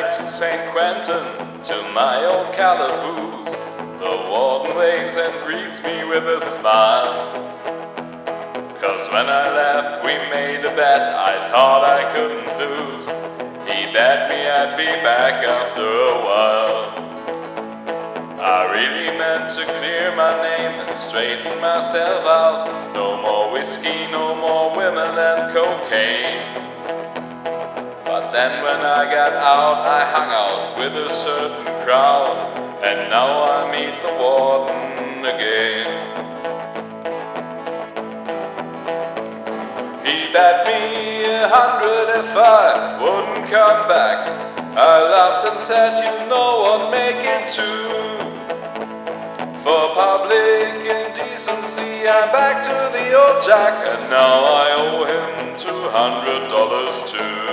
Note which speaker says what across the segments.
Speaker 1: back to St. Quentin, to my old calaboose. The warden waves and greets me with a smile. 'Cause when I left we made a bet I thought I couldn't lose. He bet me I'd be back after a while. I really meant to clear my name and straighten myself out. No more whiskey, no more women and cocaine. But then when I got out, I hung out with a certain crowd, and now I meet the warden again. He bet me 100 if I wouldn't come back. I laughed and said, you know I'd make it too. For public indecency, I'm back to the old Jack, and now I owe him $200 too.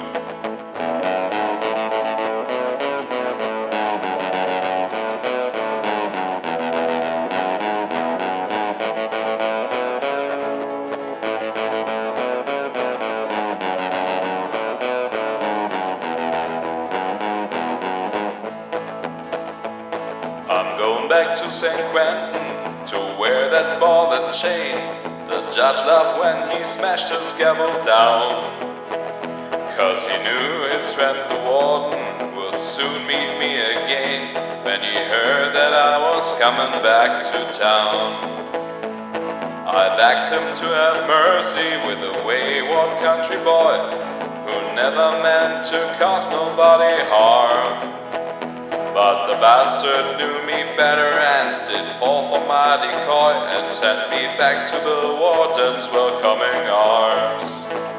Speaker 1: I'm going back to St. Quentin to wear that ball and chain. The judge laughed when he smashed his gavel down, 'cause he knew his friend the warden would soon meet me again when he heard that I was coming back to town. I begged him to have mercy with a wayward country boy who never meant to cause nobody harm. But the bastard knew me better and did fall for my decoy and sent me back to the warden's welcoming arms.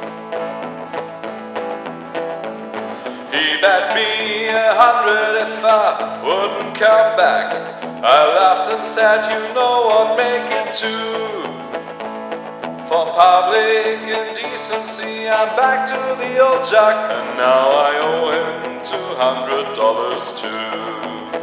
Speaker 1: He bet me 100 if I wouldn't come back. I laughed and said, you know I'd make it too. For public indecency, I'm back to the old Jack, and now I owe him $200 too.